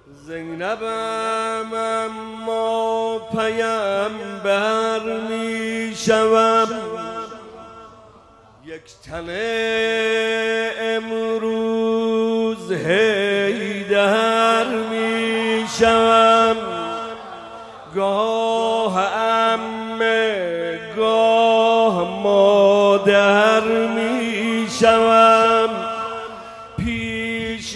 زینبم اما پیامبر می شوم، یک تنه امروز حیدر می شوم. گاه عمه گاه مادر می شوم، پیش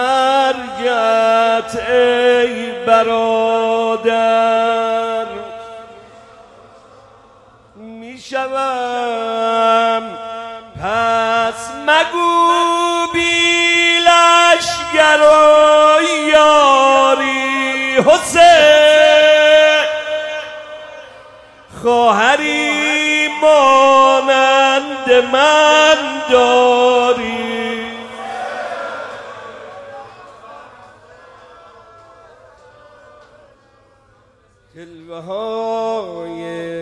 مرگت ای برادر می شوم. پس مگو بی لشگر و یاری حسین، خواهری مانند من داری. جلوه های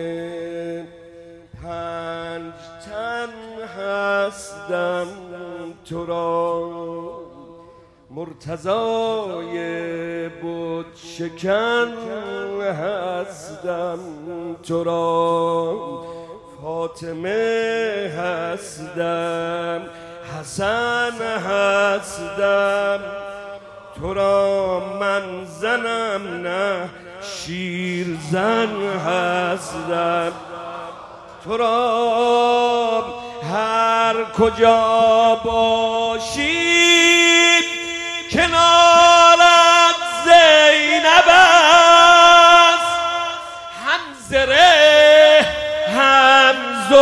پنج تن هستم تو را، مرتضای بت شکن هستم تو را، فاطمه هستم، حسن هستم تو را. من زنم نه شیرزن هستم تو را. هر کجا باشید کنارت زینب است، هم زره هم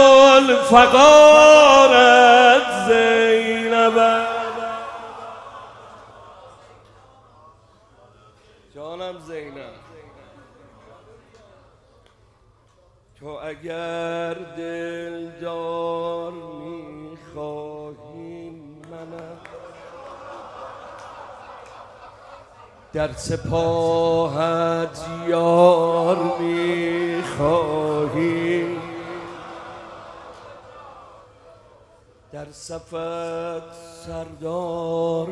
ذوالفقارت زینب است. جانم زینب، تو اگر دلدار می‌خواهی منم، در سپاهت یار می‌خواهی، در صفت سردار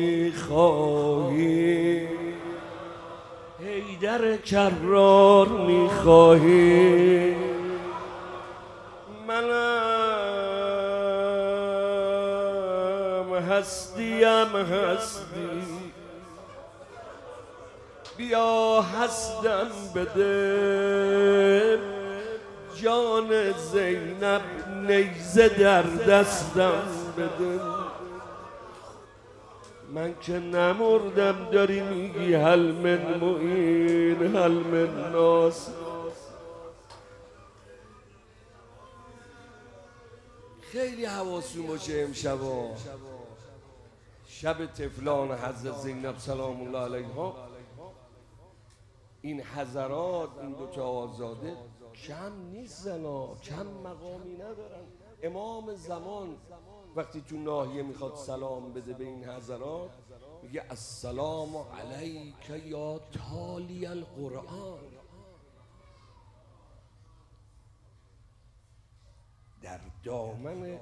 می‌خواهی، حیدر کرار می‌خواهی، منم هستیم هستی. بیا هستم بده، جان زینب نیزه در دستم بده. من که نمردم داری میگی هل من معین هل من ناصر. خیلی حواسون باشه امشبا شب طفلان حضرت زینب سلام الله علیها، این حضرات این دوتا آزاده کم نیستن ها، کم مقامی ندارن. امام زمان وقتی تو ناحیه میخواد سلام بده به این حضرات میگه السلام علیک یا تالی القرآن. در دامن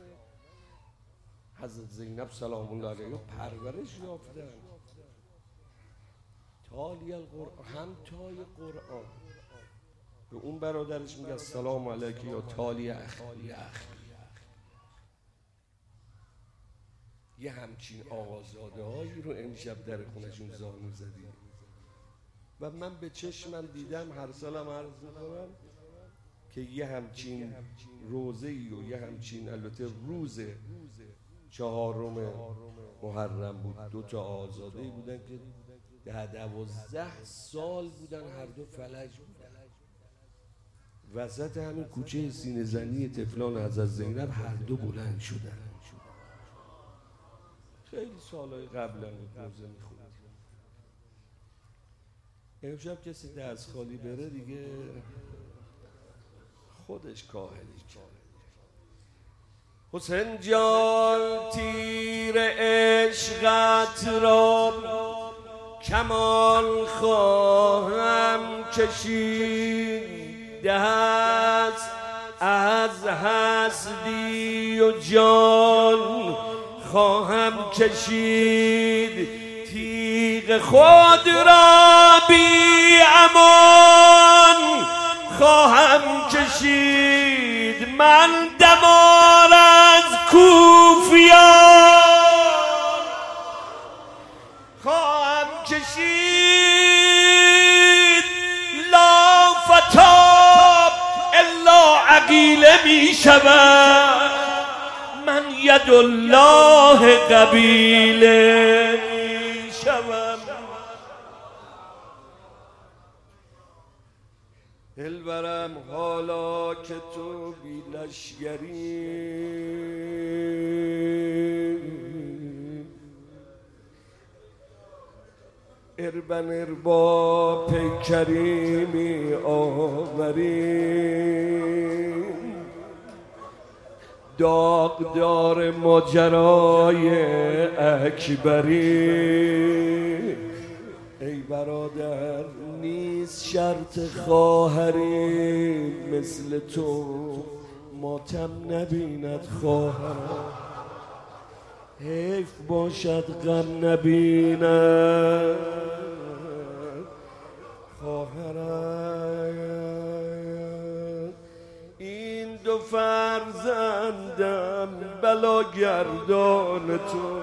حضرت زینب سلام الله علیها پرورش یافتن. تالی القرآن، همتای قرآن. به اون برادرش میگه السلام علیک یا تالی اخی. یه همچین آقازاده هایی رو امشب در خونشون زانو زدیم و من به چشمم دیدم. هر سالم عرض میکنم که یه همچین روزه‌ای و یه همچین، البته روز 4 محرم بود، 2 آزاده‌ای بودن که 12 سال بودن، هر دو فلج بودن. وسط همین کوچه سینه زنی طفلان حضرت زینب هر دو بلند شدن. خیلی سالهای قبلا روزه میخوند. امشب کسی دست خالی بره دیگه خودش کاهلی کرد. حسین جان تیر عشقت را کمان خواهم کشید، دست از هستی و جان خواهم کشید. تیغ خود را بی امان خواهم کشید من دمار از کوفیان خواهم کشید لا فتاب الا عقیله می شود من ید الله قبیله می شود. دلبرم حالا که تو بی لشگری اربن اربا پیکری می آوری داغدار ماجرای اکبری ای برادر نیست شرط خواهری مثل تو ماتم نبیند خواهرم حیف باشد غم نبیند خواهرم این دو فرزندم بلاگردان تو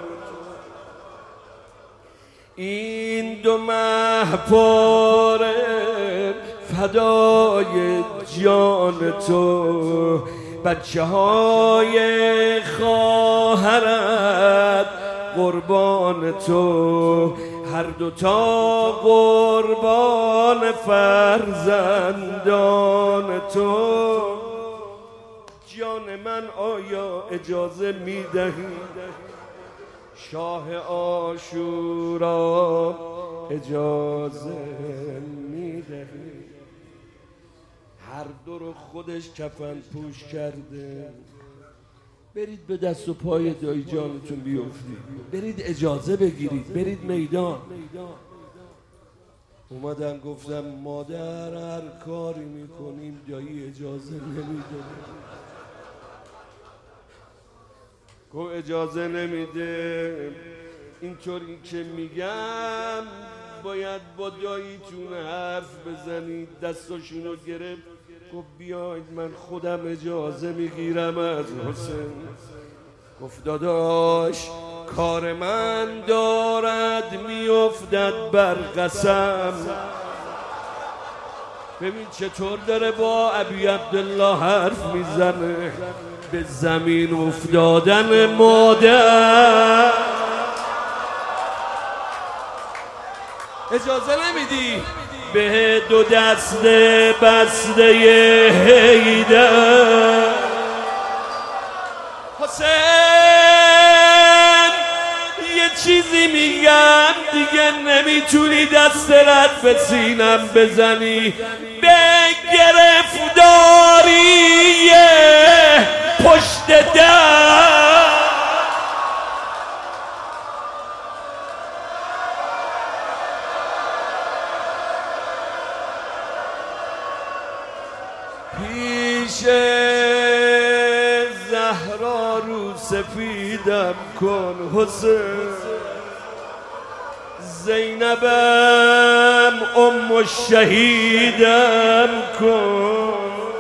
این دو مهپاره فدای جان تو بچه های خواهرت قربان تو هر دوتا قربان فرزندان تو جان من آیا اجازه میدهی شاه عاشورا اجازه میدهی هر دو رو خودش کفن پوش کرده برید به دست و پای دایی جانتون بیفتید برید اجازه بگیرید برید میدان اومدن گفتم مادر هر کاری میکنیم دایی اجازه نمیده گو اجازه نمیده اینطوری که میگم باید با داییتون حرف بزنید دستاشونو گرفت گفت بیاید من خودم اجازه میگیرم از حسین گفت داداش کار من دارد میافتد بر قسم ببین چطور داره با ابی عبدالله حرف میزنه به زمین افتادن مادر اجازه نمیدی به دو دست بسته حیدر حسین یه چیزی میگم دیگه نمیتونی دست رد به سینم بزنی به گرفتاری پشت در پیش زهرا رو سفیدم کن حسین زینبم ام شهیدم کن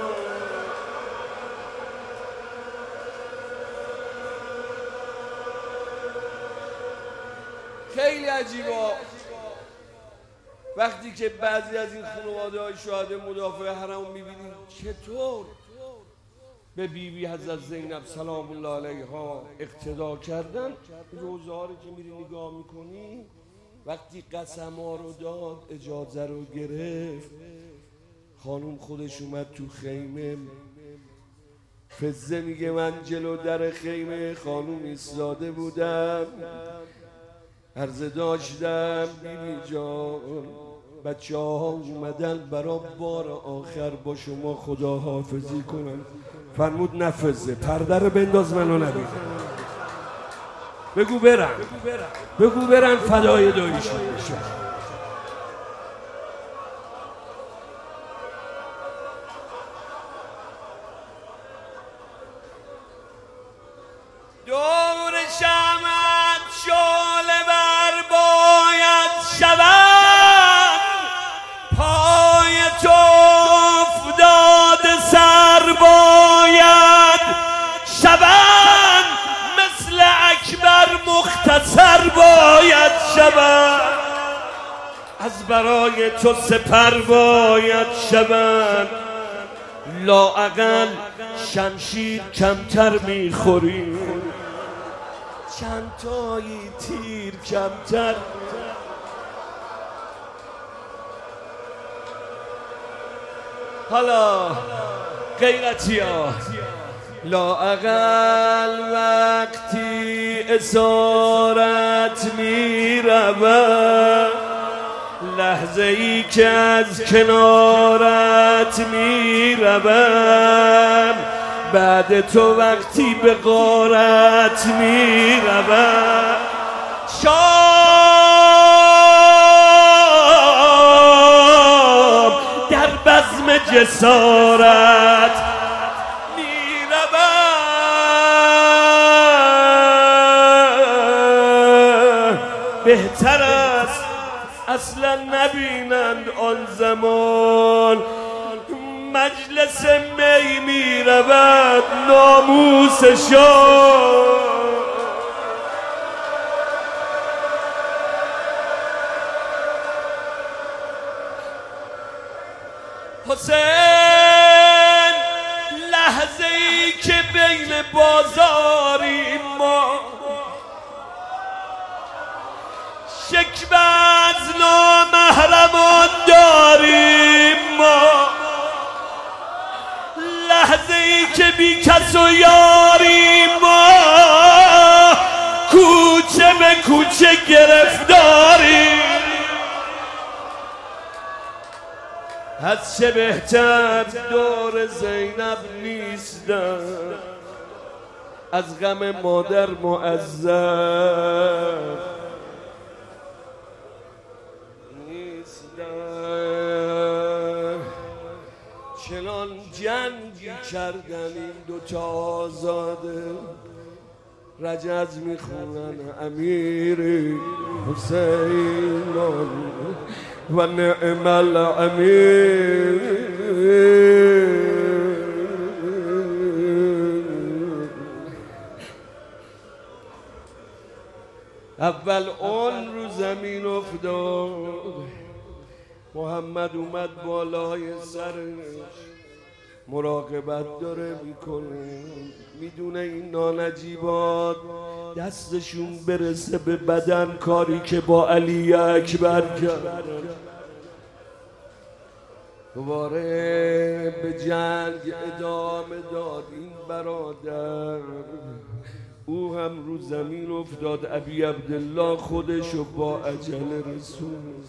خیلی عجیبا وقتی که بعضی از این خانواده های شهدا مدافع حرم میبینید چطور به بیبی حضرت زینب سلام الله علیها اقتدا کردن روزه ها رو که میری نگاه میکنی وقتی قسم ها رو داد اجازه رو گرفت خانوم خودش اومد تو خیمه فزه میگه من جلو در خیمه خانوم ایستاده بودم عرضه داشتم بیبی جان بچه ها اومدن برا بار آخر با شما خداحافظی کنن فرمود نفذه پرده رو بنداز منو نبینه بگو برن فدای داییشون بشه دور شمعت شعله بر باید شوم، از برای تو سپر باید شوم. لااقل شمشیر کمتر میخوری، چند تایی تیر کمتر. حالا غیرتی ها، لااقل وقتی اسارت میروم، لحظه ای که از کنارت میروم، بعد تو وقتی به غارت میروم، شام در بزم جسارت میروم. بهتر است اصلا نبینند آن زمان، مجلس می میرود ناموسشان. حسین لحظه ای که بین بازاریم ما، شکوه از نامحرمان داریم ما، لحظه ای که بی کس و یاریم ما، کوچه به کوچه گرفتاریم. از چه بهتر دور زینب نیستم، از غم مادر معذب نیستم. چنان جنگی کردن این دوتا آزاده، رجز میخونن امیر حسین و نعم الامیر. اول اون رو زمین افتاد، محمد اومد بالای سرش، مراقبت داره میکنه، میدونه این نانجیبات دستشون برسه به بدن، کاری که با علی اکبر کرد. دوباره به جنگ ادامه داد این برادر، او هم رو زمین افتاد. ابی عبدالله خودشو با اجل رسول.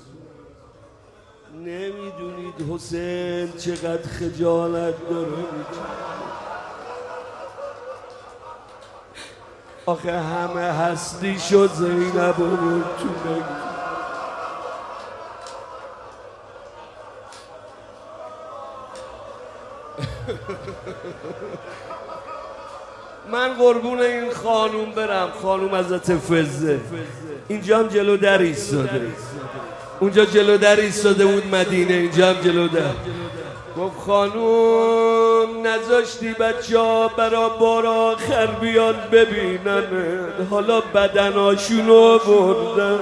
نمیدونید حسین چقدر خجالت داره، آخه همه هستی شد زینب رو تو بگید. من قربون این خانوم برم، خانوم حضرت فزه اینجا هم جلو در ایستاده، اونجا جلو در ایستاده بود مدینه، اینجا هم جلو در. گفت خانوم نذاشتی بچه ها برا بار آخر بیان ببینن، حالا بدناشونو بردن.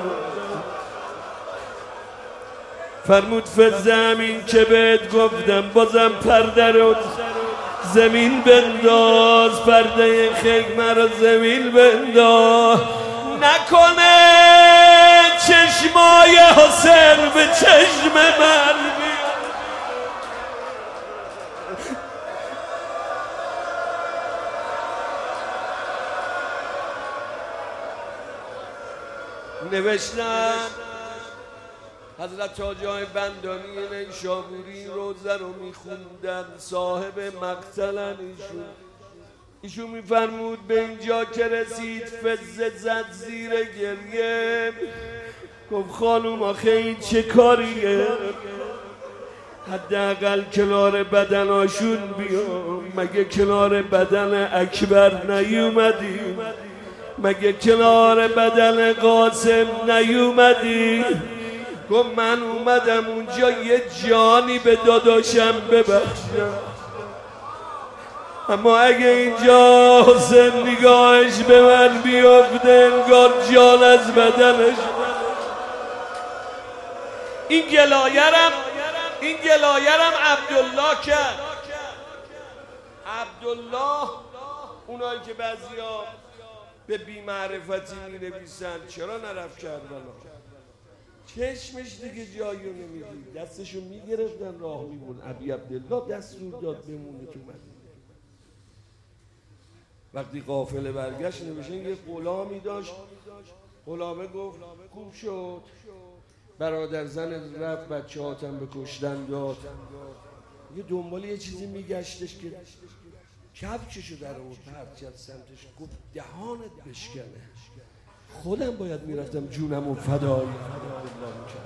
فرمود فزه همین که بهت گفتم، بازم پرده رو زمین بنداز، پرده خیمه رو زمین بنداز، نکنه چشمای حسین به چشم من نوشتن. حضرت حاجی بندانی نیشابوری روزه رو میخوندن، صاحب مقتلن ایشون میفرمود به اینجا که رسید فزه زد زیر گریه، گفت خانوم آخه این چه کاریه، حداقل کنار بدناشون بیام، مگه کنار بدن اکبر نیومدی، مگه کنار بدن قاسم نیومدی؟ گفت من اومدم اونجا یه جانی به داداشم ببخشم، اما اگه اینجا حسین نگاهش به من بیفته انگار جان از بدنش این گلایرم عبدالله کرد. عبدالله، اونایی که بعضیا به بی‌معرفتی می‌نویسن چرا نرفت کربلا؟ چشمش دیگه جایی رو نمیدید، دستشو میگرفتن راه میبون. ابی عبدالله دستور داد بمونه تو مدینه. وقتی قافله برگشت نوشتن یه غلامی داشت، غلامه گفت خوب شد، برادر زن رفت بچه هاتم به کشتن داد. یه دنبال یه چیزی میگشتش که کفششو در اون پرچت سمتش، گفت دهانت بشکنه، خودم باید میرفتم جونمو فدای میکرد.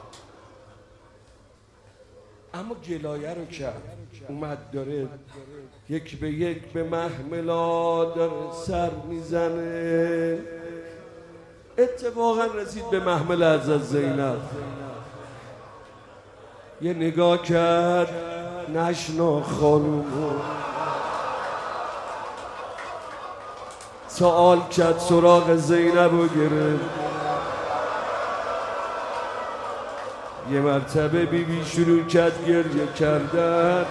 اما گلایه رو کرد، اومد داره یک به یک به محملا داره سر میزنه. اتفاقا رسید به محمل از زینب، یه نگاه کرد نشنا خانومو، سوال کرد سراغ زینب رو گرفت. یه مرتبه بیبی شروع کرد گریه کردن.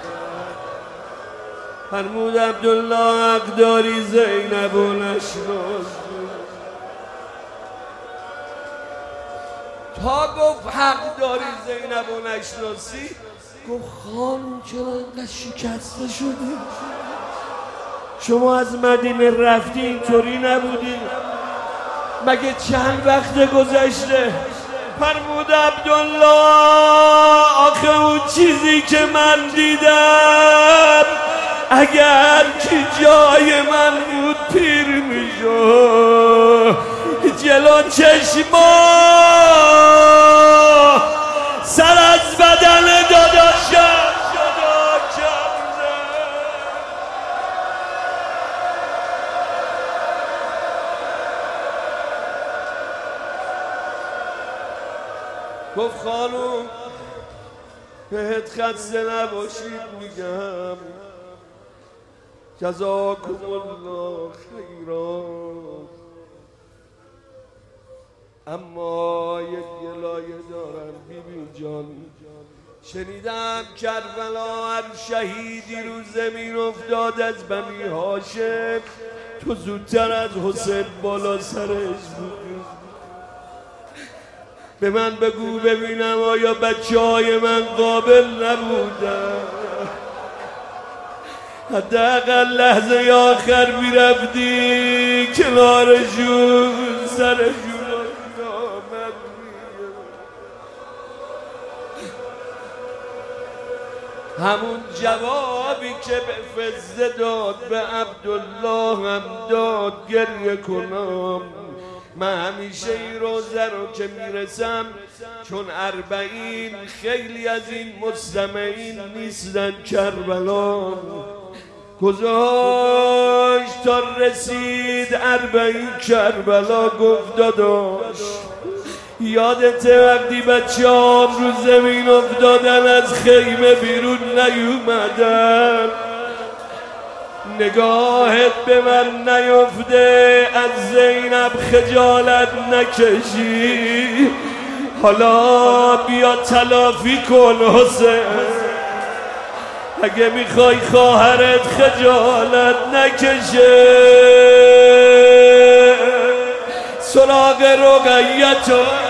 فرمود عبدالله حق داری زینب و نشناس. تا گفت حق داری زینب و نشناسی، گفت خانم چرا اینقدر شکسته شدی؟ شما از مدینه رفتی اینطوری نبودی؟ مگه چند وقت گذشته؟ فرمود عبدالله آخه اون چیزی که من دیدم اگر که جای من بود پیر میشد. جلو چشما سر از بدن داداشم جدا کرده. گفت خانوم بهت خسته نباشید میگم، جزاکم الله خیرا، اما یک گلایه دارم بیبی جان. شنیدم کربلا هر شهیدی رو زمین افتاد از بنی هاشم، تو زودتر از حسین بالا سرش بود. به من بگو ببینم آیا بچه های من قابل نبودن؟ حداقل لحظه آخر میرفتی کنارشون سرشون آمد. همون جوابی که به فزه داد به عبدالله هم داد گریه کنم. من همیشه این روزه رو که میرسم، چون 40 خیلی از این مستمعین نیستن کربلا، گذاشت تا رسید 40 کربلا. گفت داداش یادته وقتی بچه هم رو زمین افتادن از خیمه بیرون نیومدن؟ نگاهت به من نیفته، از زینب خجالت نکشی. حالا بیا تلافی کن حسین، اگه میخوای خواهرت خجالت نکشه. سراغ رقیه تو